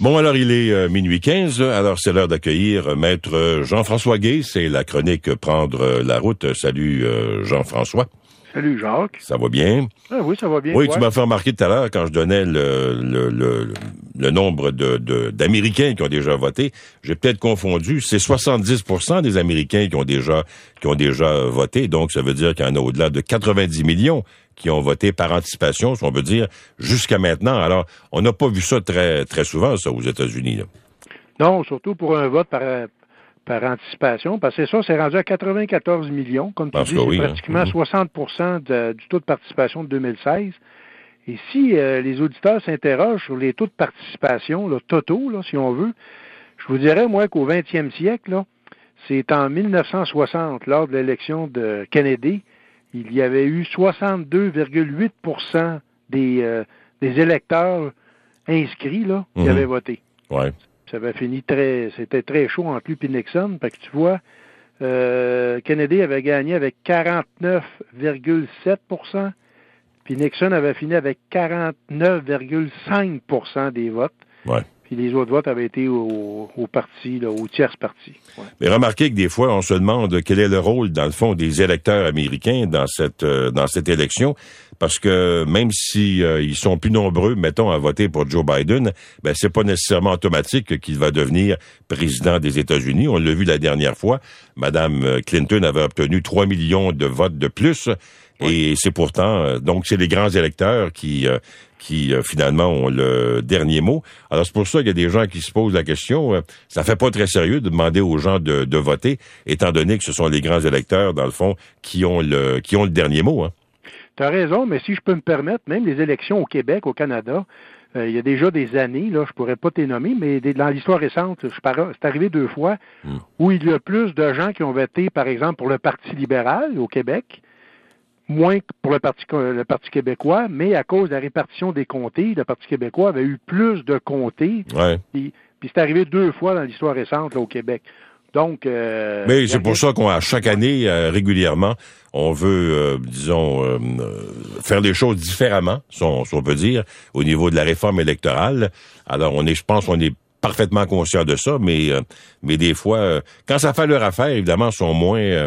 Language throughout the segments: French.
Bon, alors il est minuit 15, alors c'est l'heure d'accueillir Maître Jean-François Guay, c'est la chronique Prendre la route. Salut Jean-François. Salut Jacques. Ça va bien? Ah oui, ça va bien. Oui, tu m'as fait remarquer tout à l'heure quand je donnais le nombre d'Américains qui ont déjà voté. J'ai peut-être confondu. C'est 70% des Américains qui ont déjà voté. Donc, ça veut dire qu'il y en a au-delà de 90 millions qui ont voté par anticipation, si on veut dire, jusqu'à maintenant. Alors, on n'a pas vu ça très, très souvent, ça, aux États-Unis, là. Non, surtout pour un vote par anticipation, parce que ça, c'est rendu à 94 millions, comme tu dis, c'est pratiquement 60% du taux de participation de 2016. Et si les auditeurs s'interrogent sur les taux de participation, là, totaux, là, si on veut, je vous dirais, moi, qu'au 20e siècle, là, c'est en 1960, lors de l'élection de Kennedy, il y avait eu 62,8% des électeurs inscrits là, qui avaient voté. Ouais. Ça avait fini c'était très chaud entre lui et Nixon. Fait que tu vois, Kennedy avait gagné avec 49,7%, puis Nixon avait fini avec 49,5% des votes. Ouais. Puis les autres votes avaient été au parti, là, au tierce parti. Ouais. Mais remarquez que des fois, on se demande quel est le rôle, dans le fond, des électeurs américains dans cette élection, parce que même si ils sont plus nombreux, mettons, à voter pour Joe Biden, ben c'est pas nécessairement automatique qu'il va devenir président des États-Unis. On l'a vu la dernière fois. Madame Clinton avait obtenu 3 millions de votes de plus. Et c'est pourtant, donc c'est les grands électeurs qui finalement ont le dernier mot. Alors c'est pour ça qu'il y a des gens qui se posent la question, ça fait pas très sérieux de demander aux gens de voter, étant donné que ce sont les grands électeurs, dans le fond, qui ont le dernier mot, hein. Tu as raison, mais si je peux me permettre, même les élections au Québec, au Canada, il y a déjà des années, là, je pourrais pas t'les nommer, mais dans l'histoire récente, c'est arrivé 2 fois, où il y a plus de gens qui ont voté, par exemple, pour le Parti libéral au Québec, moins que pour le Parti québécois, mais à cause de la répartition des comtés, le Parti québécois avait eu plus de comtés. Ouais. Puis c'est arrivé 2 fois dans l'histoire récente là, au Québec. Donc, mais c'est pour ça qu'à chaque année, régulièrement, on veut, faire les choses différemment, si on peut dire, au niveau de la réforme électorale. Alors, je pense qu'on est parfaitement conscient de ça, mais des fois, quand ça fait leur affaire, évidemment, sont moins...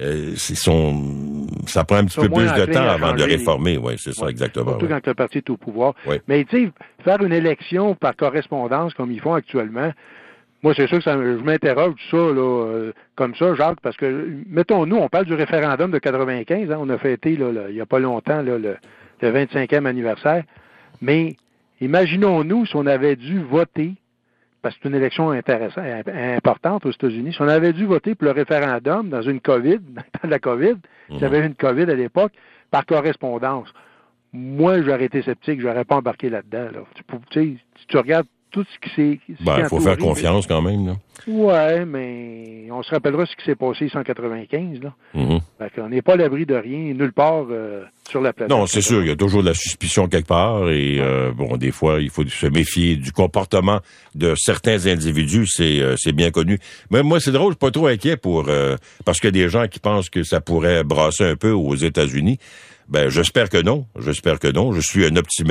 ça prend un petit peu plus de temps avant de réformer. Oui, c'est ça, exactement. Surtout quand le parti est au pouvoir. Oui. Mais tu sais, faire une élection par correspondance comme ils font actuellement, moi, c'est sûr que je m'interroge ça, là, comme ça, Jacques, parce que, mettons-nous, on parle du référendum de 95, hein, on a fêté, là, il n'y a pas longtemps, là, le 25e anniversaire, mais imaginons-nous si on avait dû voter, parce que c'est une élection importante aux États-Unis, si on avait dû voter pour le référendum dans une COVID, dans la COVID, s'il y avait eu une COVID à l'époque, par correspondance, moi, j'aurais été sceptique, j'aurais pas embarqué là-dedans. Là. Tu sais, si tu regardes tout ce qui s'est... il faut faire confiance quand même, là. Ouais, mais on se rappellera ce qui s'est passé ici en 95, là. Fait qu'on n'est pas à l'abri de rien, nulle part sur la planète. Non, c'est sûr, il y a toujours de la suspicion quelque part et des fois, il faut se méfier du comportement de certains individus, c'est bien connu. Mais moi, c'est drôle, je suis pas trop inquiet parce qu'il y a des gens qui pensent que ça pourrait brasser un peu aux États-Unis. Ben, j'espère que non. Je suis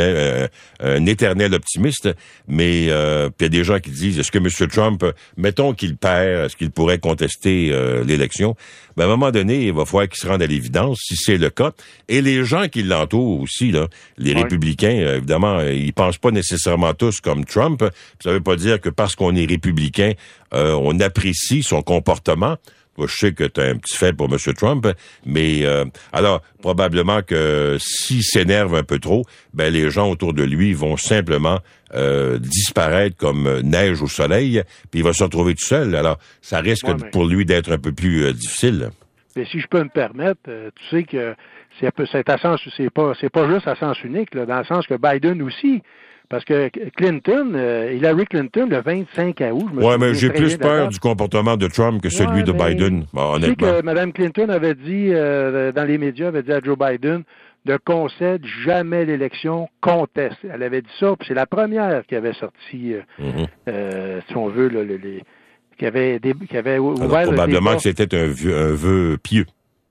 un éternel optimiste, mais puis il y a des gens qui disent, est-ce que M. Trump, mettons qu'il perd, est-ce qu'il pourrait contester l'élection? Ben, à un moment donné, il va falloir qu'il se rende à l'évidence, si c'est le cas. Et les gens qui l'entourent aussi, là, les républicains, évidemment, ils pensent pas nécessairement tous comme Trump. Ça veut pas dire que parce qu'on est républicain, on apprécie son comportement. Moi, je sais que tu as un petit fait pour M. Trump, mais alors, probablement que s'il s'énerve un peu trop, ben les gens autour de lui vont simplement disparaître comme neige au soleil, puis il va se retrouver tout seul. Alors, ça risque pour lui d'être un peu plus difficile. Mais si je peux me permettre, tu sais que c'est à sens, c'est pas juste à sens unique, là, dans le sens que Biden aussi. Parce que Hillary Clinton, le 25 août... mais j'ai plus peur du comportement de Trump que celui de Biden, honnêtement. Tu sais que Mme Clinton avait dit, dans les médias, avait dit à Joe Biden, ne concède jamais l'élection, conteste. Elle avait dit ça, puis c'est la première qui avait sorti, si on veut, qui avait ouvert... Alors, probablement que c'était un vœu pieux.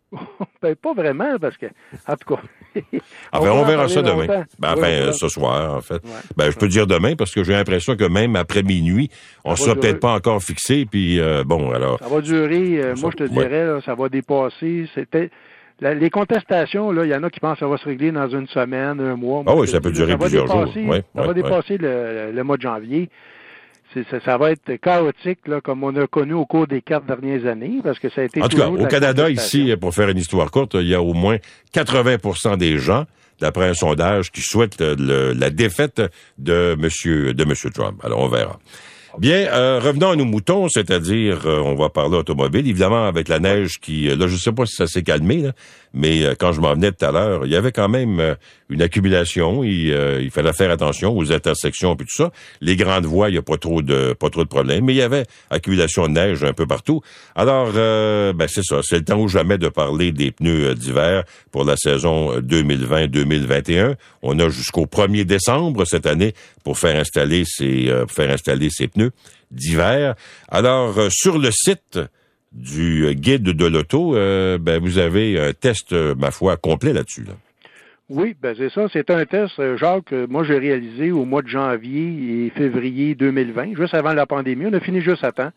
Ben, pas vraiment, parce que, en tout cas... On verra ça demain. Voilà. Ce soir, en fait. Ouais. Je peux dire demain, parce que j'ai l'impression que même après minuit, on ne sera peut-être pas encore fixé, puis alors... Ça va durer, moi, je te dirais, là, ça va dépasser... Les contestations, là, il y en a qui pensent que ça va se régler dans une semaine, un mois. Ah oui, ça peut durer plusieurs jours. Ça va dépasser le mois de janvier. Ça va être chaotique, là, comme on a connu au cours des 4 dernières années, parce que ça a été... En tout cas, au Canada, ici, pour faire une histoire courte, il y a au moins 80% des gens, d'après un sondage, qui souhaitent la défaite de Monsieur Trump. Alors, on verra. Bien, revenons à nos moutons, c'est-à-dire, on va parler automobile, évidemment, avec la neige qui, là, je sais pas si ça s'est calmé, là, mais quand je m'en venais tout à l'heure, il y avait quand même une accumulation, il fallait faire attention aux intersections et tout ça. Les grandes voies, il n'y a pas trop de problèmes, mais il y avait accumulation de neige un peu partout. Alors, c'est ça, c'est le temps ou jamais de parler des pneus d'hiver pour la saison 2020-2021. On a jusqu'au 1er décembre cette année pour faire installer ces pneus d'hiver. Alors, sur le site du guide de l'auto, vous avez un test, ma foi, complet là-dessus. Là. Oui, c'est ça. C'est un test, Jacques, que moi j'ai réalisé au mois de janvier et février 2020, juste avant la pandémie. On a fini juste à temps.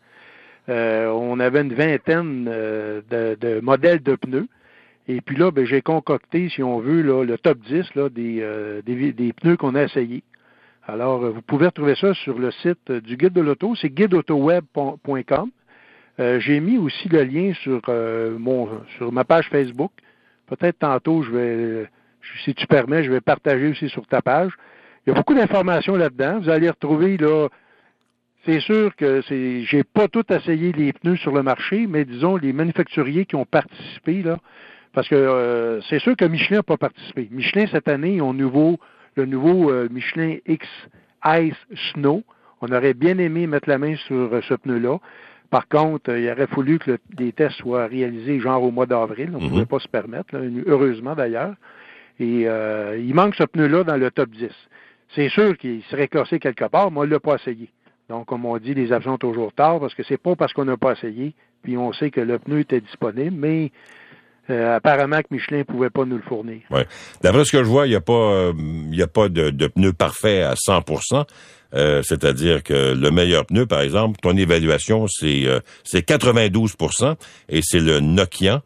On avait une vingtaine de modèles de pneus. Et puis là, j'ai concocté, si on veut, là, le top 10 là, des pneus qu'on a essayés. Alors, vous pouvez retrouver ça sur le site du Guide de l'auto, c'est guideautoweb.com. J'ai mis aussi le lien sur ma page Facebook. Peut-être tantôt, si tu permets, je vais partager aussi sur ta page. Il y a beaucoup d'informations là-dedans. Vous allez retrouver, là, c'est sûr que j'ai pas tout essayé les pneus sur le marché, mais disons, les manufacturiers qui ont participé, là, parce que c'est sûr que Michelin n'a pas participé. Michelin, cette année, ils ont le nouveau Michelin X Ice Snow. On aurait bien aimé mettre la main sur ce pneu-là. Par contre, il aurait fallu que les tests soient réalisés genre au mois d'avril. On ne pouvait pas se permettre, là, heureusement d'ailleurs. Et il manque ce pneu-là dans le top 10. C'est sûr qu'il serait cassé quelque part, mais on ne l'a pas essayé. Donc, comme on dit, les absents toujours tard, parce que c'est pas parce qu'on n'a pas essayé, puis on sait que le pneu était disponible, mais apparemment que Michelin ne pouvait pas nous le fournir. Ouais. D'après ce que je vois, il n'y a pas de pneu parfait à 100%. C'est-à-dire que le meilleur pneu, par exemple, ton évaluation, c'est 92%, et c'est le Nokian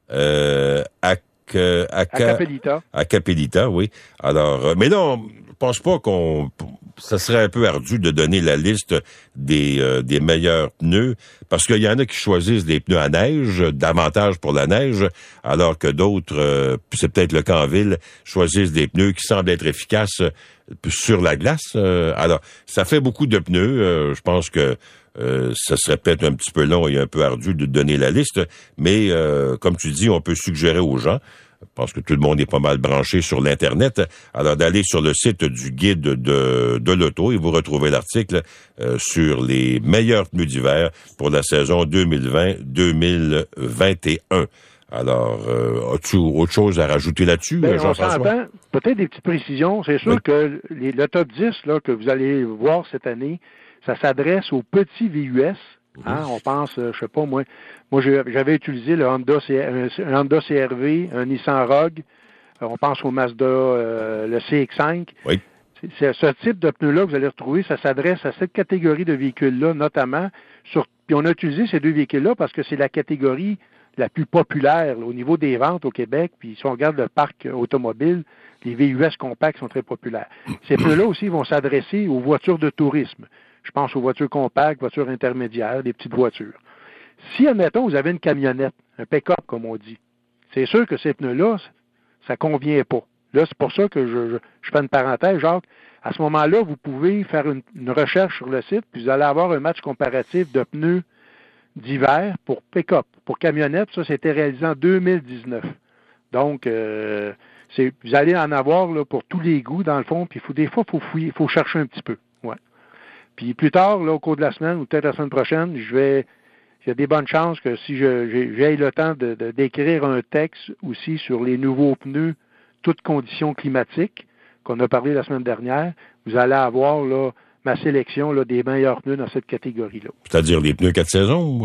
Acapelita, oui. Alors, mais non, je pense pas ça serait un peu ardu de donner la liste des meilleurs pneus, parce qu'il y en a qui choisissent des pneus à neige, davantage pour la neige, alors que d'autres, c'est peut-être le cas en ville, choisissent des pneus qui semblent être efficaces sur la glace. Alors, ça fait beaucoup de pneus. Je pense que ça serait peut-être un petit peu long et un peu ardu de donner la liste, mais comme tu dis, on peut suggérer aux gens, je pense que tout le monde est pas mal branché sur l'Internet, alors d'aller sur le site du guide de l'auto et vous retrouvez l'article sur les meilleurs pneus d'hiver pour la saison 2020-2021. Alors, as-tu autre chose à rajouter là-dessus, Jean-François? Peut-être des petites précisions. C'est sûr que le top 10 là, que vous allez voir cette année, ça s'adresse aux petits VUS. Hein, on pense, je sais pas, moi j'avais utilisé un Honda CR-V, un Nissan Rogue, on pense au Mazda, le CX-5. Oui. C'est ce type de pneus-là que vous allez retrouver, ça s'adresse à cette catégorie de véhicules-là, notamment. Puis on a utilisé ces deux véhicules-là parce que c'est la catégorie la plus populaire là, au niveau des ventes au Québec. Puis si on regarde le parc automobile, les VUS compacts sont très populaires. Ces pneus-là aussi vont s'adresser aux voitures de tourisme. Je pense aux voitures compactes, voitures intermédiaires, des petites voitures. Si, admettons, vous avez une camionnette, un pick-up, comme on dit, c'est sûr que ces pneus-là, ça convient pas. Là, c'est pour ça que je fais une parenthèse, Jacques. À ce moment-là, vous pouvez faire une recherche sur le site, puis vous allez avoir un match comparatif de pneus d'hiver pour pick-up. Pour camionnette, ça, c'était réalisé en 2019. Donc, vous allez en avoir là, pour tous les goûts, dans le fond, puis des fois, il faut fouiller, il faut chercher un petit peu. Ouais. Puis plus tard, là, au cours de la semaine, ou peut-être la semaine prochaine, il y a des bonnes chances que si j'ai le temps d'écrire un texte aussi sur les nouveaux pneus, toutes conditions climatiques, qu'on a parlé la semaine dernière, vous allez avoir là ma sélection là, des meilleurs pneus dans cette catégorie-là. C'est-à-dire les pneus 4 saisons ou?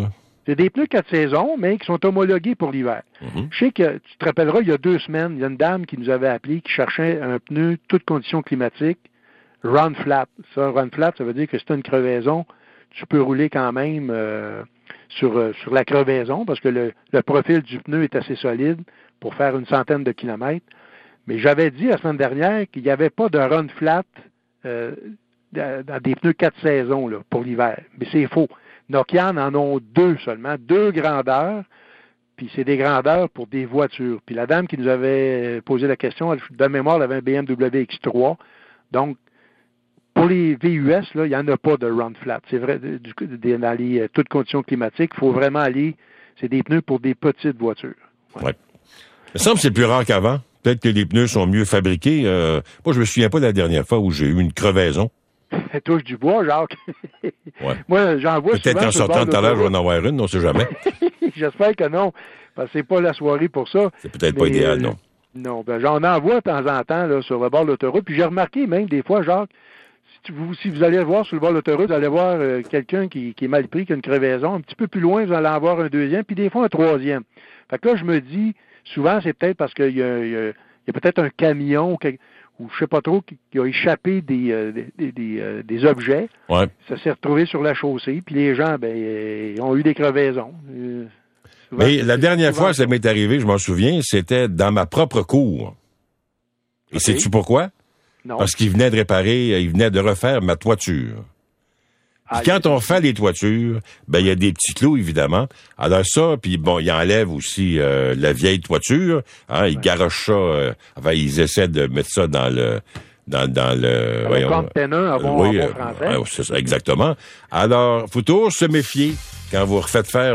C'est des pneus 4 saisons, mais qui sont homologués pour l'hiver. Je sais que, tu te rappelleras, il y a 2 semaines, il y a une dame qui nous avait appelé, qui cherchait un pneu, toutes conditions climatiques, run flat. Ça, run flat, ça veut dire que si tu as une crevaison, tu peux rouler quand même sur la crevaison, parce que le profil du pneu est assez solide pour faire une centaine de kilomètres. Mais j'avais dit la semaine dernière qu'il n'y avait pas de run flat dans des pneus 4 saisons là, pour l'hiver. Mais c'est faux. Nokian en ont 2 seulement, 2 grandeurs, puis c'est des grandeurs pour des voitures. Puis la dame qui nous avait posé la question, de mémoire, elle avait un BMW X3. Donc, pour les VUS, là, il n'y en a pas de run flat. C'est vrai, dans les toutes conditions climatiques, il faut vraiment aller, c'est des pneus pour des petites voitures. Ouais. Il me semble que c'est plus rare qu'avant. Peut-être que les pneus sont mieux fabriqués. Moi, je me souviens pas de la dernière fois où j'ai eu une crevaison. Touche du bois, Jacques. Ouais. Moi, j'en vois souvent. Peut-être en sortant tout à l'heure, je vais en avoir une, on ne sait jamais. J'espère que non, parce que c'est pas la soirée pour ça. C'est peut-être pas idéal, non. Non, j'en envoie de temps en temps là, sur le bord de l'autoroute. Puis j'ai remarqué même des fois, Jacques, si vous allez le voir sur le bord de l'autoroute, vous allez voir quelqu'un qui est mal pris, qui a une crevaison. Un petit peu plus loin, vous allez en voir un deuxième, puis des fois un troisième. Fait que là, je me dis, souvent, c'est peut-être parce qu'il y a peut-être un camion ou je sais pas trop, qui a échappé des objets. Ouais. Ça s'est retrouvé sur la chaussée, puis les gens, ils ont eu des crevaisons. Souvent, mais la dernière fois, ça m'est arrivé, je m'en souviens, c'était dans ma propre cour. Et okay. sais-tu pourquoi? Non. Parce qu'ils venaient de refaire ma toiture. Puis quand on fait les toitures, il y a des petits clous, évidemment. Alors ça, puis bon, ils enlèvent aussi la vieille toiture. Hein, ils garochent ça. Ils essaient de mettre ça dans le container en bon français. C'est ça, exactement. Alors, faut toujours se méfier quand vous refaites faire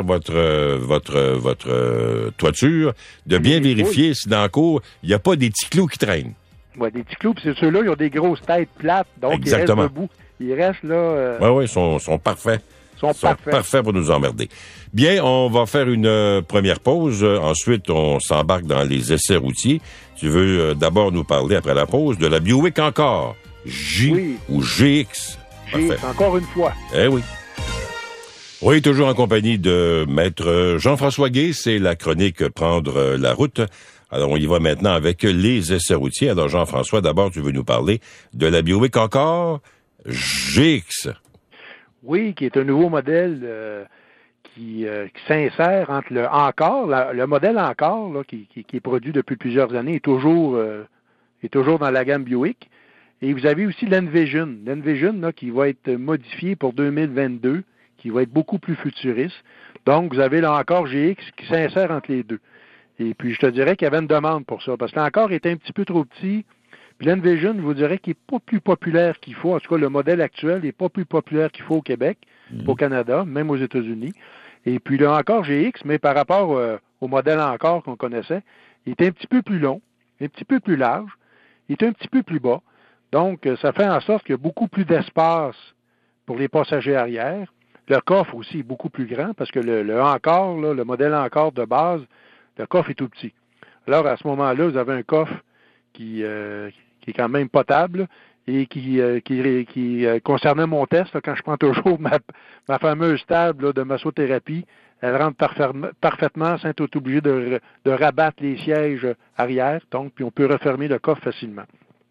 votre toiture, de bien vérifier si dans le cours, il n'y a pas des petits clous qui traînent. Ouais, des petits clous, puis c'est ceux-là, ils ont des grosses têtes plates, donc exactement. Ils restent debout. Ils restent là... Oui, ils sont parfaits. Ils sont parfaits pour nous emmerder. Bien, on va faire une première pause. Ensuite, on s'embarque dans les essais routiers. Tu veux d'abord nous parler, après la pause, de la Buick encore. Ou GX. GX, encore une fois. Eh oui. Oui, toujours en compagnie de Maître Jean-François Guay. C'est la chronique Prendre la route. Alors, on y va maintenant avec les essais routiers. Alors, Jean-François, d'abord, tu veux nous parler de la Buick encore GX. Oui, qui est un nouveau modèle qui s'insère entre le Encore, le modèle Encore, là, qui est produit depuis plusieurs années, est toujours dans la gamme Buick. Et vous avez aussi l'Envision. L'Envision, là, qui va être modifié pour 2022, qui va être beaucoup plus futuriste. Donc, vous avez l'Encore GX qui s'insère entre les deux. Et puis, je te dirais qu'il y avait une demande pour ça, parce que l'Encore était un petit peu trop petit. Puis l'Envision, je vous dirais qu'il n'est pas plus populaire qu'il faut. En tout cas, le modèle actuel n'est pas plus populaire qu'il faut au Québec, au Canada, même aux États-Unis. Et puis le Encore GX, mais par rapport au modèle Encore qu'on connaissait, il est un petit peu plus long, un petit peu plus large, il est un petit peu plus bas. Donc, ça fait en sorte qu'il y a beaucoup plus d'espace pour les passagers arrière. Le coffre aussi est beaucoup plus grand parce que le Encore, là, le modèle Encore de base, le coffre est tout petit. Alors, à ce moment-là, vous avez un coffre qui est quand même potable et qui concernait mon test, là, quand je prends toujours ma fameuse table là, de massothérapie, elle rentre parfaitement sans être obligé de rabattre les sièges arrière, donc puis on peut refermer le coffre facilement.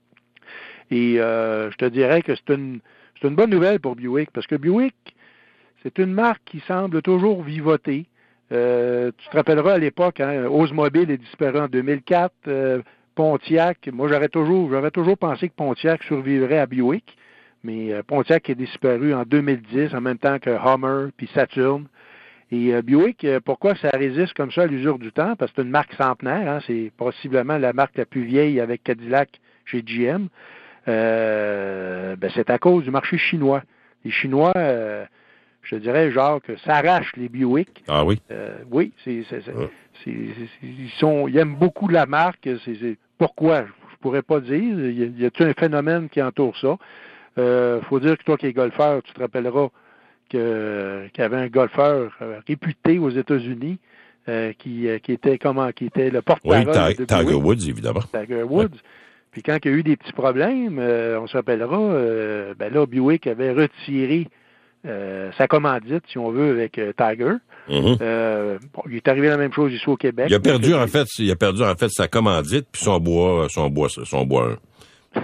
Et je te dirais que c'est une bonne nouvelle pour Buick, parce que Buick, c'est une marque qui semble toujours vivoter. Tu te rappelleras à l'époque, hein, Oldsmobile est disparu en 2004, Pontiac, moi j'aurais toujours pensé que Pontiac survivrait à Buick, mais Pontiac est disparu en 2010 en même temps que Hummer puis Saturn. Et Buick, pourquoi ça résiste comme ça à l'usure du temps? Parce que c'est une marque centenaire, hein, c'est possiblement la marque la plus vieille avec Cadillac chez GM. C'est à cause du marché chinois. Les Chinois, je dirais, genre, que s'arrachent les Buick. Ah oui? Oui, ils aiment beaucoup la marque. Pourquoi? Je pourrais pas dire. Y a-t-il un phénomène qui entoure ça? Faut dire que toi qui es golfeur, tu te rappelleras qu'il y avait un golfeur réputé aux États-Unis qui était le porte-parole de Tiger Woods, évidemment. Tiger Woods. Ouais. Puis quand il y a eu des petits problèmes, on se rappellera, là, Buick avait retiré sa commandite, si on veut, avec Tiger. Mm-hmm. Il est arrivé la même chose ici au Québec. Il a perdu en fait sa commandite puis son bois 1.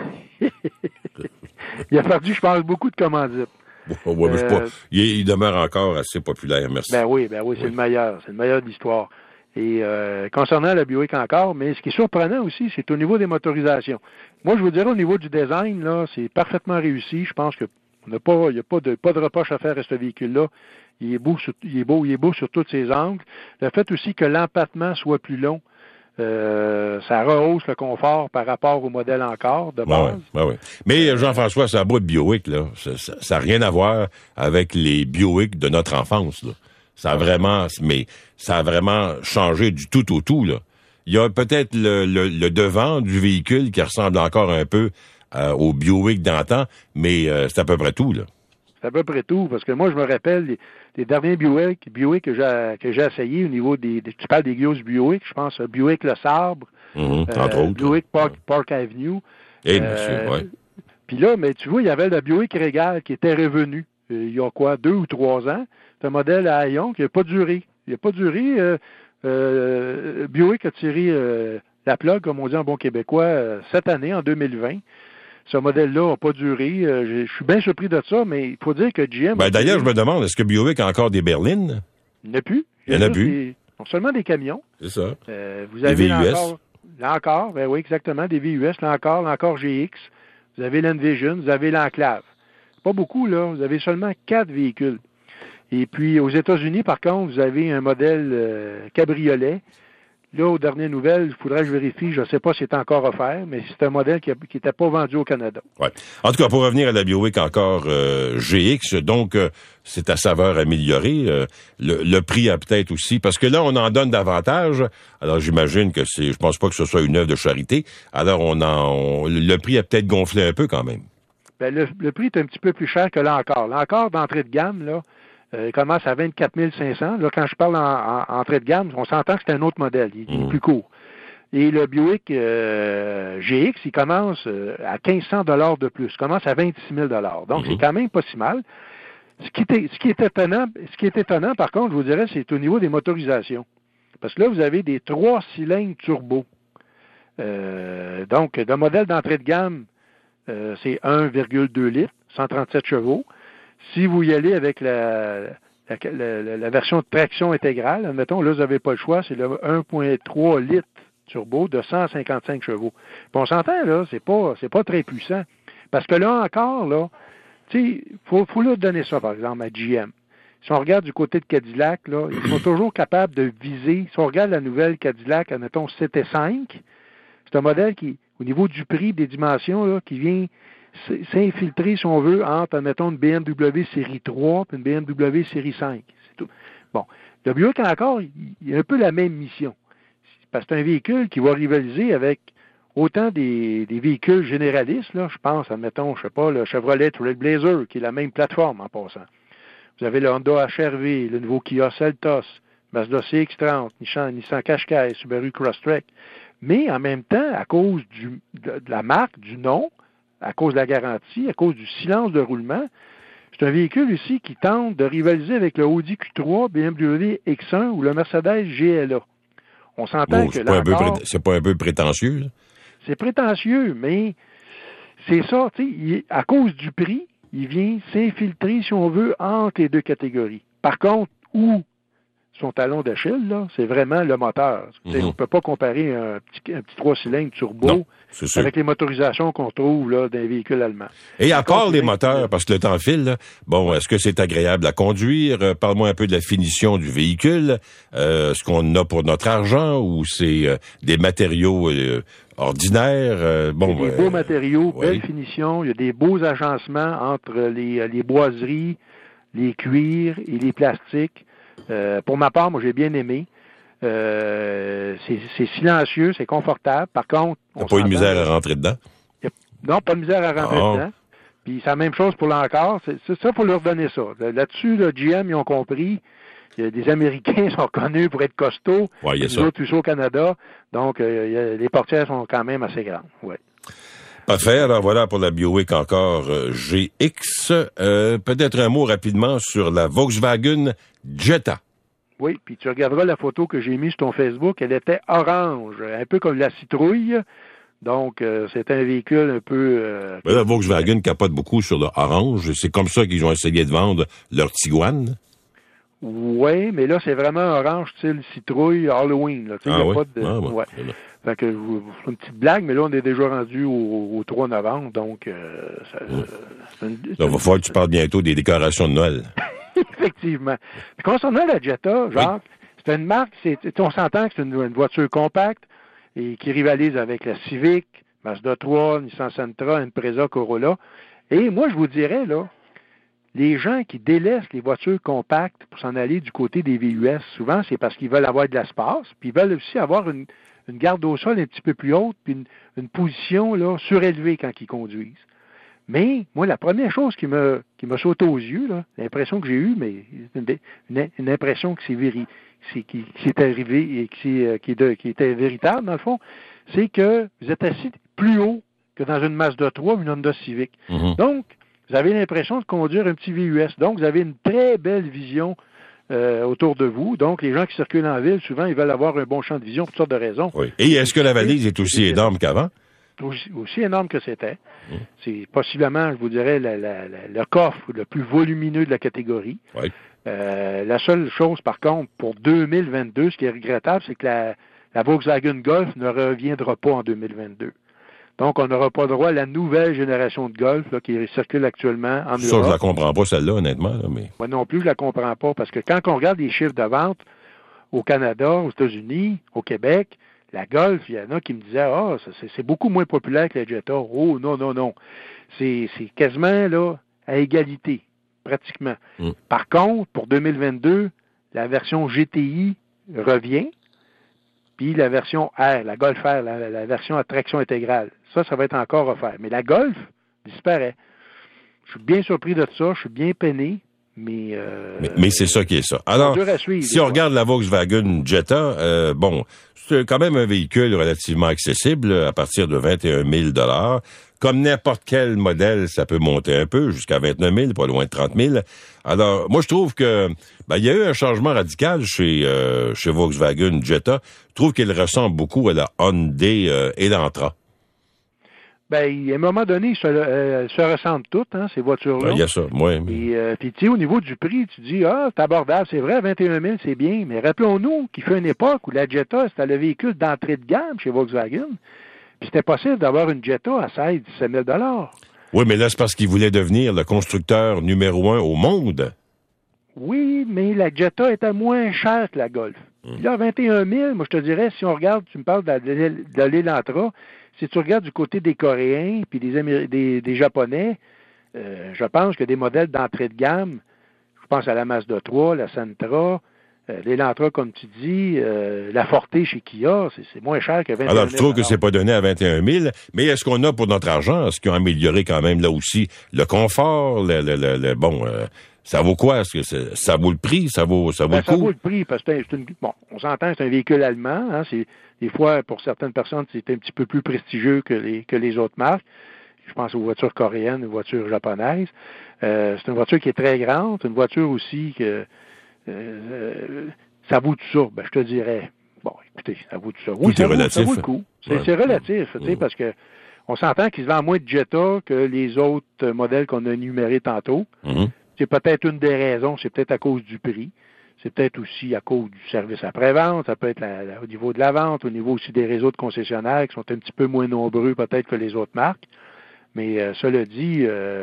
Il a perdu, je pense, beaucoup de commandites. Ouais, il demeure encore assez populaire, merci. Ben oui, c'est le meilleur. C'est le meilleur de l'histoire. Et concernant le Buick encore, mais ce qui est surprenant aussi, c'est au niveau des motorisations. Moi, je vous dirais, au niveau du design, là, c'est parfaitement réussi. Je pense que il n'y a pas de reproche à faire à ce véhicule-là. Il est beau sur tous ses angles. Le fait aussi que l'empattement soit plus long, ça rehausse le confort par rapport au modèle encore de base. Ouais. Mais Jean-François, c'est un bout de Buick, là. Ça n'a rien à voir avec les Buick de notre enfance, là. Ça a vraiment changé du tout au tout, là. Il y a peut-être le devant du véhicule qui ressemble encore un peu au Buick d'antan, mais c'est à peu près tout, là. C'est à peu près tout, parce que moi, je me rappelle les derniers Buick que j'ai essayé au niveau tu parles des Gios Buick, je pense Buick Le Sabre, entre autres. Buick Park Avenue. Monsieur, ouais. Puis là, mais tu vois, il y avait le Buick Regal qui était revenu il y a 2 ou 3 ans. C'est un modèle à haillons qui n'a pas duré. Il n'a pas duré. Buick a tiré la plug, comme on dit en bon québécois, cette année, en 2020. Ce modèle-là n'a pas duré. Je suis bien surpris de ça, mais il faut dire que GM... D'ailleurs, je me demande, est-ce que Buick a encore des berlines? Il n'y en a plus. Il y en a plus. Non seulement des camions. C'est ça. Vous avez des VUS. Là encore, ben oui, exactement, des VUS. Là encore GX. Vous avez l'Envision, vous avez l'Enclave. Pas beaucoup, là. Vous avez seulement 4 véhicules. Et puis, aux États-Unis, par contre, vous avez un modèle cabriolet. Là, aux dernières nouvelles, il faudrait que je vérifie. Je ne sais pas si c'est encore offert, mais c'est un modèle qui n'était pas vendu au Canada. Ouais. En tout cas, pour revenir à la Buick encore GX, donc c'est à saveur améliorée. Le prix a peut-être aussi, parce que là, on en donne davantage. Alors, j'imagine que je pense pas que ce soit une œuvre de charité. Alors, le prix a peut-être gonflé un peu quand même. Ben, le prix est un petit peu plus cher que l'Encore. L'Encore d'entrée de gamme, là, il commence à 24 500. Là, quand je parle en entrée de gamme, on s'entend que c'est un autre modèle. Il est plus court. Et le Buick GX, il commence à 1500 $ de plus. Il commence à 26 000 $. Donc, c'est quand même pas si mal. Ce qui est étonnant, par contre, je vous dirais, c'est au niveau des motorisations. Parce que là, vous avez des 3 cylindres turbo. Donc, le modèle d'entrée de gamme, c'est 1,2 litres, 137 chevaux. Si vous y allez avec la version de traction intégrale, admettons, là, vous n'avez pas le choix, c'est le 1,3 litres turbo de 155 chevaux. Puis on s'entend, là, c'est pas très puissant. Parce que là encore, là, tu sais, faut leur donner ça, par exemple, à GM. Si on regarde du côté de Cadillac, là, ils sont toujours capables de viser. Si on regarde la nouvelle Cadillac, admettons, CT5, c'est un modèle qui, au niveau du prix, des dimensions, là, qui vient s'infiltrer, si on veut, entre, admettons, une BMW série 3 et une BMW série 5. C'est tout. Bon. Le Buick, encore, il a un peu la même mission. Parce que c'est un véhicule qui va rivaliser avec autant des véhicules généralistes, là, je pense, admettons, je sais pas, le Chevrolet Trailblazer, qui est la même plateforme en passant. Vous avez le Honda HR-V, le nouveau Kia Seltos, Mazda CX-30, Nissan Qashqai, Subaru Crosstrek. Mais en même temps, à cause de la marque, du nom, à cause de la garantie, à cause du silence de roulement, c'est un véhicule ici qui tente de rivaliser avec le Audi Q3, BMW X1 ou le Mercedes GLA. On s'entend que là encore... C'est pas un peu prétentieux, là? C'est prétentieux, mais c'est ça, tu sais, à cause du prix, il vient s'infiltrer, si on veut, entre les deux catégories. Par contre, où son talon d'Achille, là, c'est vraiment le moteur. On ne peut pas comparer un petit 3 cylindres turbo non, avec les motorisations qu'on trouve là, dans les véhicules allemands. Et à part les moteurs, parce que le temps file, là, bon, est-ce que c'est agréable à conduire? Parle-moi un peu de la finition du véhicule. Ce qu'on a pour notre argent ou c'est des matériaux ordinaires? Il y a des beaux matériaux, belle finition. Il y a des beaux agencements entre les boiseries, les cuirs et les plastiques. Pour ma part, moi, j'ai bien aimé. C'est silencieux, c'est confortable. Par contre... T'as pas eu de misère à rentrer dedans? Non, pas de misère à rentrer dedans. Puis c'est la même chose pour l'Encore. C'est ça, faut leur donner ça. Là-dessus, là, GM, ils ont compris. Les Américains sont connus pour être costauds. Ouais, il y a ça. Nous autres, au Canada. Donc, les portières sont quand même assez grandes. Ouais. Parfait. Alors voilà pour la Buick encore GX. Peut-être un mot rapidement sur la Volkswagen Jetta. Oui, puis tu regarderas la photo que j'ai mise sur ton Facebook, elle était orange, un peu comme la citrouille. Donc, c'est un véhicule un peu... La Volkswagen capote beaucoup sur le orange. C'est comme ça qu'ils ont essayé de vendre leur Tiguan. Oui, mais là, c'est vraiment orange style citrouille Halloween. Là. Tu sais, oui? Pas de... bon. Ouais. Fait que c'est une petite blague, mais là, on est déjà rendu au 3 novembre, donc... il va falloir que tu parles bientôt des décorations de Noël. Effectivement. Puis concernant la Jetta, Jacques, c'est une marque, on s'entend que c'est une voiture compacte et qui rivalise avec la Civic, Mazda 3, Nissan Sentra, Impreza, Corolla. Et moi, je vous dirais, là, les gens qui délaissent les voitures compactes pour s'en aller du côté des VUS, souvent, c'est parce qu'ils veulent avoir de l'espace, puis ils veulent aussi avoir une garde au sol un petit peu plus haute, puis une position là, surélevée quand ils conduisent. Mais, moi, la première chose qui m'a sauté aux yeux, là, l'impression que j'ai eue, mais une impression que qui s'est arrivé et qui était véritable, dans le fond, c'est que vous êtes assis plus haut que dans une Mazda 3 ou une Honda Civic. Mm-hmm. Donc, vous avez l'impression de conduire un petit VUS. Donc, vous avez une très belle vision autour de vous. Donc, les gens qui circulent en ville, souvent, ils veulent avoir un bon champ de vision pour toutes sortes de raisons. Oui. Et est-ce que la valise est aussi énorme qu'avant? Aussi énorme que c'était. C'est possiblement, je vous dirais, le coffre le plus volumineux de la catégorie. Oui. La seule chose, par contre, pour 2022, ce qui est regrettable, c'est que la Volkswagen Golf ne reviendra pas en 2022. Donc, on n'aura pas droit à la nouvelle génération de Golf là, qui circule actuellement en Europe. Ça, je la comprends pas, celle-là, honnêtement. Là, mais... Moi non plus, je la comprends pas, parce que quand on regarde les chiffres de vente au Canada, aux États-Unis, au Québec, la Golf, il y en a qui me disaient c'est beaucoup moins populaire que la Jetta. Oh, non. C'est quasiment là à égalité, pratiquement. Par contre, pour 2022, la version GTI revient, puis la version R, la Golf R, la version à traction intégrale. Ça va être encore offert. Mais la Golf disparaît. Je suis bien surpris de ça, je suis bien peiné, mais c'est ça qui est ça. Alors, si on regarde la Volkswagen Jetta, c'est quand même un véhicule relativement accessible à partir de 21 000 $. Comme n'importe quel modèle, ça peut monter un peu jusqu'à 29 000, pas loin de 30 000. Alors, moi, je trouve que il y a eu un changement radical chez Volkswagen Jetta. Je trouve qu'il ressemble beaucoup à la Hyundai Elantra. À un moment donné, elles se ressemblent toutes, ces voitures-là. Il y a ça, oui. Puis, tu sais, au niveau du prix, tu dis, c'est abordable, c'est vrai, 21 000, c'est bien. Mais rappelons-nous qu'il fait une époque où la Jetta, c'était le véhicule d'entrée de gamme chez Volkswagen. Puis c'était possible d'avoir une Jetta à 16 000 $. Oui, mais là, c'est parce qu'il voulait devenir le constructeur numéro 1 au monde. Oui, mais la Jetta était moins chère que la Golf. Puis là, 21 000, moi, je te dirais, si on regarde, tu me parles de l'Elantra, si tu regardes du côté des Coréens puis des Japonais, je pense que des modèles d'entrée de gamme, je pense à la Mazda 3, la Sentra, l'Elantra, comme tu dis, la Forte chez Kia, c'est moins cher que 21 000. Alors, tu trouves que c'est pas donné à 21 000, mais est-ce qu'on a pour notre argent, est-ce qu'ils ont amélioré quand même là aussi le confort, ça vaut quoi? Est-ce que ça vaut le prix? Ça vaut le coup? Ça vaut le prix, parce que on s'entend, c'est un véhicule allemand. Des fois, pour certaines personnes, c'est un petit peu plus prestigieux que les autres marques. Je pense aux voitures coréennes, aux voitures japonaises. C'est une voiture qui est très grande. C'est une voiture aussi que ça vaut tout ça. Je te dirais, écoutez, ça vaut tout ça. Oui, ça vaut le coup. C'est relatif, parce que on s'entend qu'il se vend moins de Jetta que les autres modèles qu'on a énumérés tantôt. C'est peut-être une des raisons, c'est peut-être à cause du prix. C'est peut-être aussi à cause du service après-vente. Ça peut être au niveau de la vente, au niveau aussi des réseaux de concessionnaires qui sont un petit peu moins nombreux peut-être que les autres marques. Mais cela dit,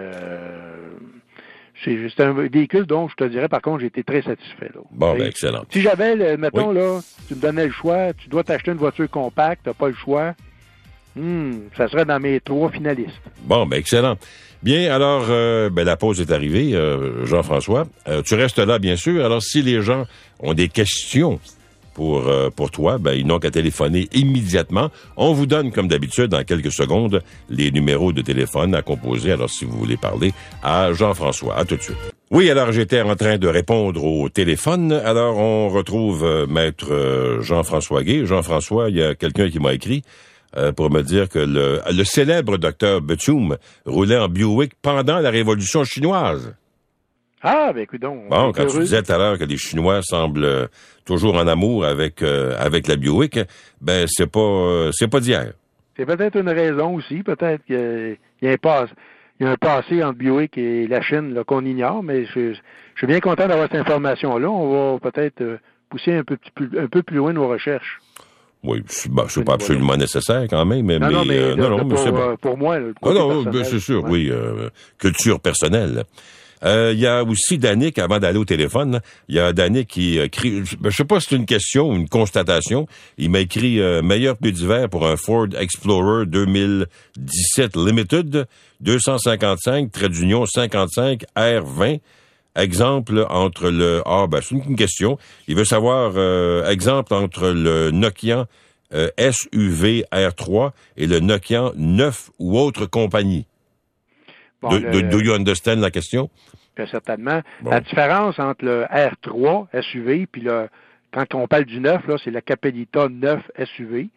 c'est un véhicule dont je te dirais, par contre, j'ai été très satisfait. Là. Excellent. Si j'avais, mettons, là, tu me donnais le choix, tu dois t'acheter une voiture compacte, tu n'as pas le choix, ça serait dans mes 3 finalistes. Excellent. Bien, alors, la pause est arrivée, Jean-François. Tu restes là, bien sûr. Alors, si les gens ont des questions pour toi, ils n'ont qu'à téléphoner immédiatement. On vous donne, comme d'habitude, dans quelques secondes, les numéros de téléphone à composer. Alors, si vous voulez parler à Jean-François, à tout de suite. Oui, alors, j'étais en train de répondre au téléphone. Alors, on retrouve Maître Jean-François Guay. Jean-François, il y a quelqu'un qui m'a écrit. pour me dire que le célèbre docteur Bethune roulait en Buick pendant la Révolution chinoise. Ah, ben écoute donc. Bon, quand tu disais tout à l'heure que les Chinois semblent toujours en amour avec la Buick, ben c'est pas d'hier. C'est peut-être une raison aussi, peut-être qu'il y a un passé entre Buick et la Chine là, qu'on ignore, mais je suis bien content d'avoir cette information-là. On va peut-être pousser un peu plus loin nos recherches. Oui, c'est pas absolument nécessaire quand même, mais non, mais c'est bon. Pour moi, le non, c'est sûr, ouais. Oui, culture personnelle. Il y a aussi Danick, avant d'aller au téléphone, il y a Danick qui écrit, je sais pas si c'est une question ou une constatation, il m'a écrit meilleur pneu d'hiver pour un Ford Explorer 2017 Limited, 255, trait d'union 55, R20. Exemple entre c'est une question. Il veut savoir, exemple entre le Nokian SUV R3 et le Nokian 9 ou autre compagnie. Bon, do you understand la question? Certainement. Bon. La différence entre le R3 SUV puis quand on parle du 9, là, c'est le Capellita 9 SUV.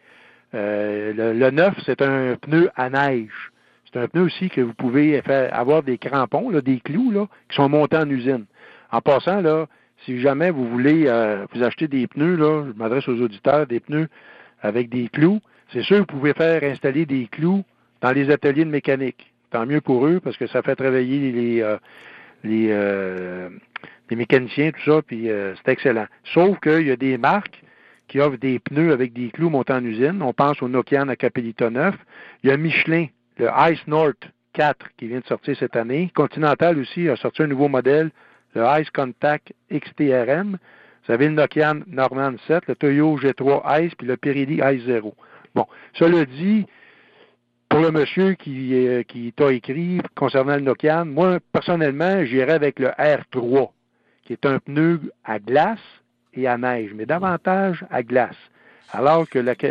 Le 9, c'est un pneu à neige. C'est un pneu aussi que vous pouvez avoir des crampons, là, des clous là, qui sont montés en usine. En passant, là, si jamais vous voulez vous acheter des pneus, là, je m'adresse aux auditeurs, des pneus avec des clous, c'est sûr que vous pouvez faire installer des clous dans les ateliers de mécanique. Tant mieux pour eux, parce que ça fait travailler les mécaniciens, tout ça, puis c'est excellent. Sauf qu'il y a des marques qui offrent des pneus avec des clous montés en usine. On pense au Nokian à Capellita 9. Il y a Michelin, le Ice North 4 qui vient de sortir cette année. Continental aussi a sorti un nouveau modèle, le Ice Contact XTRM. Vous avez le Nokian Norman 7, le Toyo G3 Ice, puis le Pirelli Ice 0. Bon, cela dit, pour le monsieur qui t'a écrit concernant le Nokian, moi, personnellement, j'irais avec le R3, qui est un pneu à glace et à neige, mais davantage à glace. Alors que le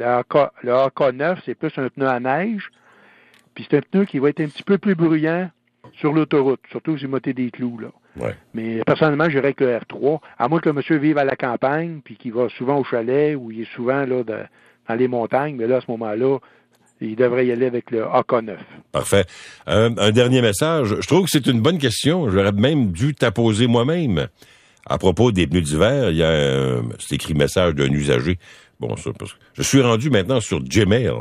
AK9, c'est plus un pneu à neige, puis c'est un pneu qui va être un petit peu plus bruyant sur l'autoroute, surtout si vous mettez des clous, là. Ouais. Mais personnellement, j'irais avec le R3, à moins que le monsieur vive à la campagne, puis qu'il va souvent au chalet, ou il est souvent là dans les montagnes, mais là, à ce moment-là, il devrait y aller avec le AK9. Parfait. Un dernier message. Je trouve que c'est une bonne question. J'aurais même dû t'apposer moi-même. À propos des pneus d'hiver, il y a c'est écrit message d'un usager. Bon, ça, parce que je suis rendu maintenant sur Gmail.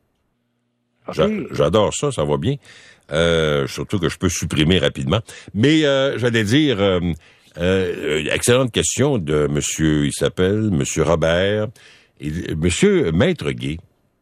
Okay. J'adore ça, ça va bien. Surtout que je peux supprimer rapidement. Mais j'allais dire, excellente question de monsieur, il s'appelle monsieur Robert, et monsieur Maître Gay.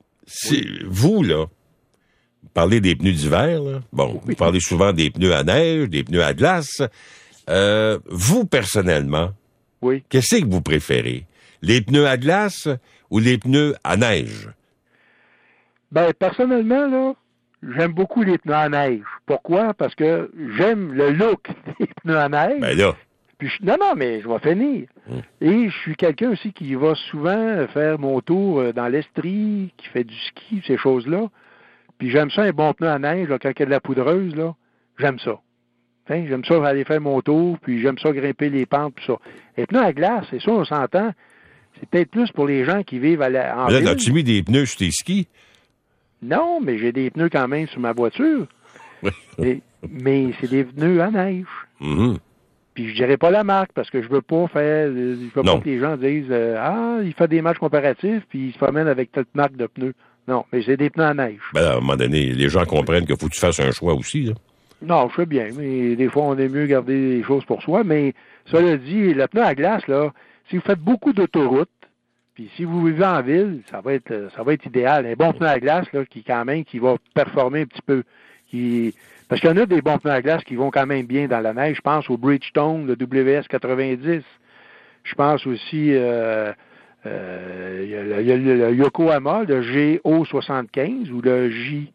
Vous, là, vous parlez des pneus d'hiver, là. Bon, vous parlez souvent des pneus à neige, des pneus à glace. Vous, personnellement, qu'est-ce que vous préférez? Les pneus à glace ou les pneus à neige? Ben, personnellement, là, j'aime beaucoup les pneus à neige. Pourquoi? Parce que j'aime le look des pneus à neige. Ben là. Puis non, mais je vais finir. Et je suis quelqu'un aussi qui va souvent faire mon tour dans l'Estrie, qui fait du ski, ces choses-là. Puis j'aime ça, un bon pneu à neige, là, quand il y a de la poudreuse, là. J'aime ça. Hein, j'aime ça aller faire mon tour, puis j'aime ça grimper les pentes, tout ça. Les pneus à glace, c'est ça, on s'entend. C'est peut-être plus pour les gens qui vivent en ville. Là, as-tu mis des pneus sur tes skis? Non, mais j'ai des pneus quand même sur ma voiture. Mais c'est des pneus à neige. Mm-hmm. Puis je dirais pas la marque parce que je veux pas faire. Je veux pas que les gens disent il fait des matchs comparatifs puis il se promène avec telle marque de pneus. Non, mais c'est des pneus à neige. Ben à un moment donné, les gens comprennent qu'il faut que tu fasses un choix aussi, là. Non, je sais bien, mais des fois on est mieux garder les choses pour soi. Mais cela dit, le pneu à glace, là, si vous faites beaucoup d'autoroutes, puis si vous vivez en ville, ça va être idéal. Un bon pneu à glace, là, qui va performer un petit peu. Parce qu'il y en a des bons pneus à glace qui vont quand même bien dans la neige. Je pense au Bridgestone, le WS90. Je pense aussi il y a le Yokohama, le GO75 ou le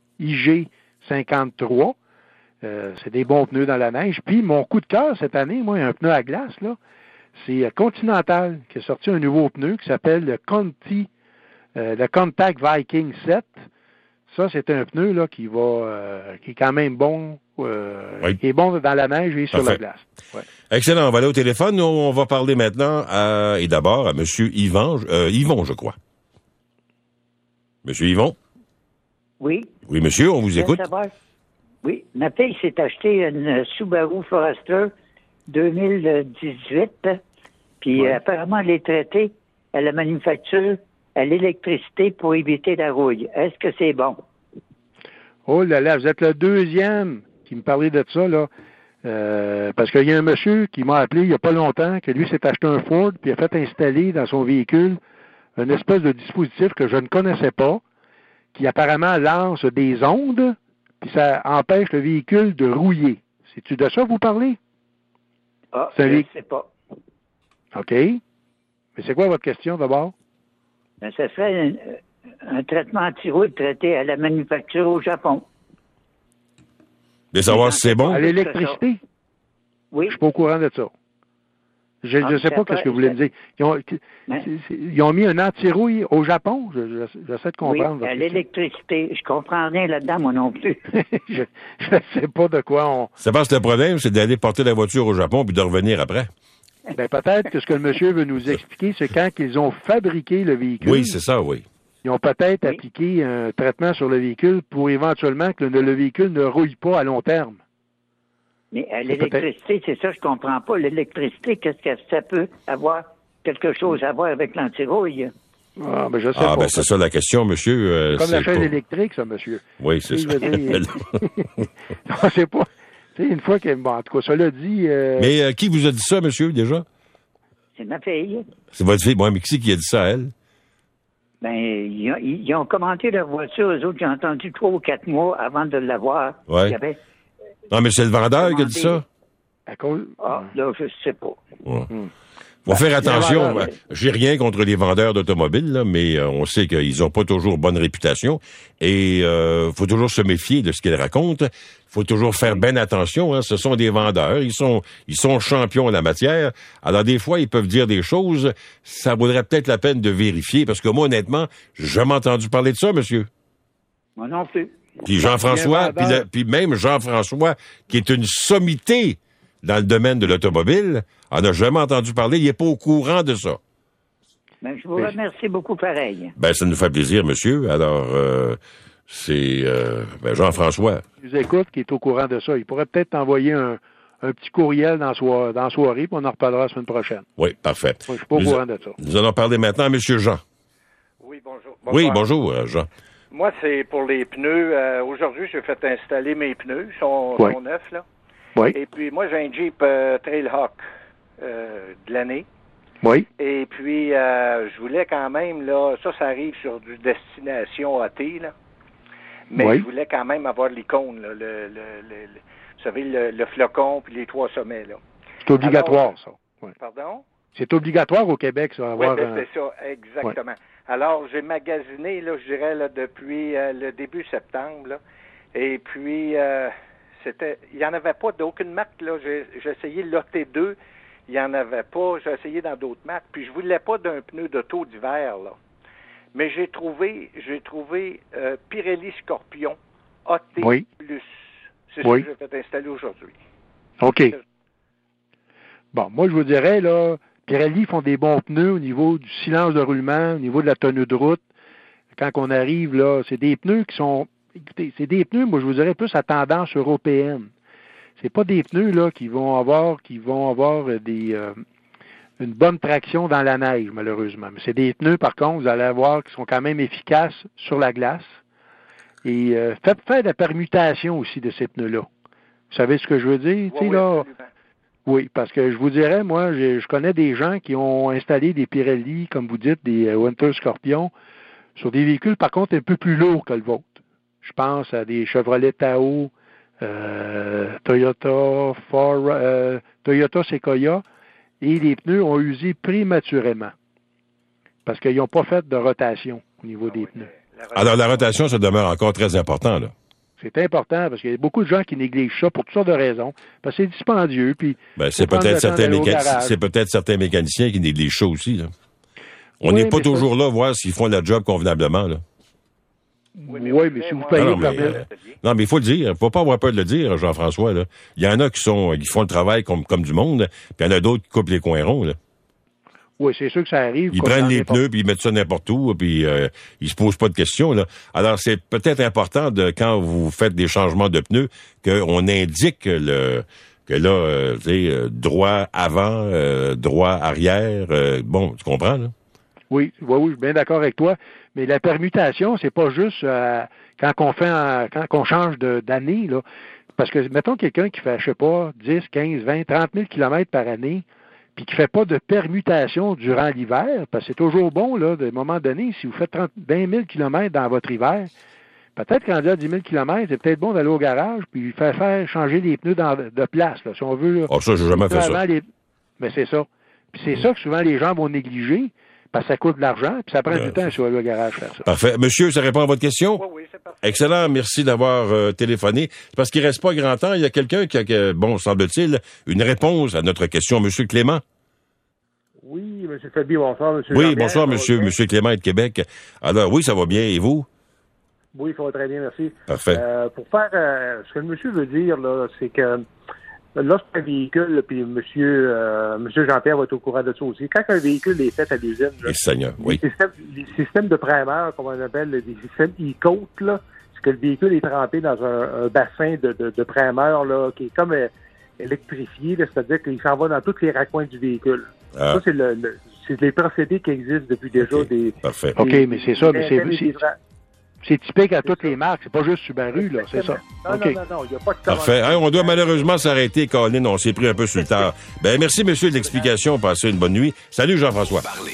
IG53. C'est des bons pneus dans la neige. Puis mon coup de cœur cette année, moi, un pneu à glace, là, c'est Continental qui a sorti un nouveau pneu qui s'appelle le Contact Viking 7. Ça, c'est un pneu là qui est quand même bon, qui est bon dans la neige et sur la glace. Ouais. Excellent. On va aller au téléphone. On va parler maintenant et d'abord à M. Yvon, je crois. Monsieur Yvon? Oui. Oui, monsieur, on vous écoute. Oui, ma fille s'est acheté une Subaru Forester 2018, puis apparemment elle est traitée à la manufacture à l'électricité pour éviter la rouille. Est-ce que c'est bon? Oh là là, vous êtes le deuxième qui me parlait de ça, là. Parce qu'il y a un monsieur qui m'a appelé il n'y a pas longtemps, que lui s'est acheté un Ford, puis a fait installer dans son véhicule une espèce de dispositif que je ne connaissais pas, qui apparemment lance des ondes, puis ça empêche le véhicule de rouiller. C'est-tu de ça que vous parlez? Ah, je ne sais pas. OK. Mais c'est quoi votre question d'abord? Ben, ça serait un traitement anti-rouille traité à la manufacture au Japon. De savoir si c'est bon? À l'électricité? Oui. Je suis pas au courant de ça. Je ne sais pas ce que vous voulez me dire. Ils ont mis un anti-rouille au Japon? J'essaie de comprendre. Oui, à l'électricité. Je comprends rien là-dedans, moi non plus. Je ne sais pas de quoi on... Ça pense que le problème, c'est d'aller porter la voiture au Japon puis de revenir après. Ben, peut-être que ce que le monsieur veut nous expliquer, c'est quand ils ont fabriqué le véhicule. Oui, c'est ça, oui. Ils ont peut-être appliqué un traitement sur le véhicule pour éventuellement que le véhicule ne rouille pas à long terme. Mais à l'électricité, c'est ça, je comprends pas. L'électricité, qu'est-ce que ça peut avoir quelque chose à voir avec l'anti-rouille? Ah, ben je sais pas. Ah, ben c'est ça la question, monsieur. Comme la chaîne électrique, ça, monsieur. Oui, c'est ça. Non, c'est pas... Tu sais, une fois que... Bon, en tout cas, cela dit... Mais qui vous a dit ça, monsieur, déjà? C'est ma fille. C'est votre fille? Bon, mais qui a dit ça à elle? Ben, ils ont commenté leur voiture, eux autres, j'ai entendu 3 ou 4 mois avant de l'avoir. Ouais. Non, mais c'est le vendeur qui a dit ça? À cause... Ah, là, je sais pas. Ouais. Faut faire attention. J'ai rien contre les vendeurs d'automobiles, là, mais on sait qu'ils ont pas toujours bonne réputation. Et faut toujours se méfier de ce qu'ils racontent. Faut toujours faire bien attention. Hein. Ce sont des vendeurs. Ils sont champions en la matière. Alors, des fois, ils peuvent dire des choses. Ça vaudrait peut-être la peine de vérifier. Parce que moi, honnêtement, j'ai jamais entendu parler de ça, monsieur. Moi non plus. Puis Jean-François, puis même Jean-François, qui est une sommité dans le domaine de l'automobile, on n'a jamais entendu parler, il n'est pas au courant de ça. Ben, je vous remercie beaucoup pareil. Ben, ça nous fait plaisir, monsieur. Alors, c'est Jean-François. Je vous écoute, qui est au courant de ça. Il pourrait peut-être t'envoyer un petit courriel dans la soirée, puis on en reparlera la semaine prochaine. Oui, parfait. Moi, je suis pas au courant de ça. Nous allons parler maintenant à M. Jean. Oui, bonjour. Oui, bonjour, Jean. Moi, c'est pour les pneus. Aujourd'hui, j'ai fait installer mes pneus. Ils sont neufs, là. Oui. Et puis, moi, j'ai un Jeep Trailhawk de l'année. Oui. Et puis, je voulais quand même, là, ça arrive sur du destination AT, là. Mais je voulais quand même avoir l'icône, là, vous savez, le flocon puis les 3 sommets, là. C'est obligatoire, ça. Oui. Pardon? C'est obligatoire au Québec, ça, avoir... Oui, c'est ça, exactement. Ouais. Alors, j'ai magasiné, là, je dirais, là, depuis le début septembre, là. Et puis, il n'y en avait pas d'aucune marque, là. J'ai essayé l'OT2, il n'y en avait pas. J'ai essayé dans d'autres marques. Puis, je voulais pas d'un pneu d'auto d'hiver, là. Mais j'ai trouvé Pirelli Scorpion AT+. C'est ce que j'ai fait installer aujourd'hui. OK. Bon, moi, je vous dirais, là, Pirelli font des bons pneus au niveau du silence de roulement, au niveau de la tenue de route. Quand on arrive, là, c'est des pneus qui sont... Écoutez, c'est des pneus, moi, je vous dirais, plus à tendance européenne. C'est pas des pneus, là, qui vont avoir une bonne traction dans la neige, malheureusement. Mais c'est des pneus, par contre, vous allez voir, qui sont quand même efficaces sur la glace. Et faites faire de la permutation aussi de ces pneus-là. Vous savez ce que je veux dire? Oui, là, absolument. Oui, parce que je vous dirais, moi, je connais des gens qui ont installé des Pirelli, comme vous dites, des Winter Scorpion, sur des véhicules, par contre, un peu plus lourds que le vôtre. Je pense à des Chevrolet Tahoe, Toyota Sequoia, et les pneus ont usé prématurément parce qu'ils n'ont pas fait de rotation au niveau des pneus. Alors, la rotation, ça demeure encore très important, là. C'est important parce qu'il y a beaucoup de gens qui négligent ça pour toutes sortes de raisons. Parce que c'est dispendieux. Puis c'est peut-être certains mécaniciens qui négligent ça aussi, là. On n'est pas toujours là voir s'ils font la job convenablement, là. Oui, mais si vous payez le permis... Non, mais il faut le dire. Il ne faut pas avoir peur de le dire, Jean-François, là. Il y en a qui font le travail comme du monde, puis il y en a d'autres qui coupent les coins ronds, là. Oui, c'est sûr que ça arrive. Ils prennent les pneus, puis ils mettent ça n'importe où, puis ils se posent pas de questions, là. Alors, c'est peut-être important, quand vous faites des changements de pneus, qu'on indique droit avant, droit arrière. Bon, tu comprends, là? Oui, je suis bien d'accord avec toi. Mais la permutation, c'est pas juste quand on change d'année, là. Parce que, mettons quelqu'un qui fait, je sais pas, 10, 15, 20, 30 000 kilomètres par année, puis qui fait pas de permutation durant l'hiver, parce que c'est toujours bon, là, à un moment donné, si vous faites 20 000 kilomètres dans votre hiver, peut-être qu'en à 10 000 kilomètres, c'est peut-être bon d'aller au garage puis faire changer les pneus de place, là, si on veut. Ça, j'ai jamais fait ça. Mais c'est ça. Puis c'est ça que souvent les gens vont négliger, parce que ça coûte de l'argent, puis ça prend du temps sur le garage faire ça. Parfait. Monsieur, ça répond à votre question? Oui, c'est parfait. Excellent, merci d'avoir téléphoné. C'est parce qu'il reste pas grand temps. Il y a quelqu'un qui a, semble-t-il, une réponse à notre question. Monsieur Clément? Oui, M. Fabi, bonsoir, M. Oui, Jean-Pierre, bonsoir, monsieur Clément de Québec. Alors, oui, ça va bien, et vous? Oui, ça va très bien, merci. Parfait. Pour faire, ce que le monsieur veut dire, là, c'est que lorsqu'un véhicule, puis monsieur Jean-Pierre va être au courant de ça aussi, quand un véhicule est fait à l'usine, là, oui. Les systèmes de primeur, comme on appelle, des systèmes e-coat, là, c'est que le véhicule est trempé dans un bassin de primeur, là, qui est comme électrifié, là, c'est-à-dire qu'il s'en va dans tous les raccoins du véhicule. Ça, c'est les procédés qui existent depuis déjà Parfait. OK, mais c'est ça, mais c'est typique à toutes les marques. C'est pas juste Subaru, là. C'est ça. Non, il n'y a pas de Parfait. On doit malheureusement s'arrêter, Colin. On s'est pris un peu sur le tard. Merci, monsieur, de l'explication. Passez une bonne nuit. Salut, Jean-François.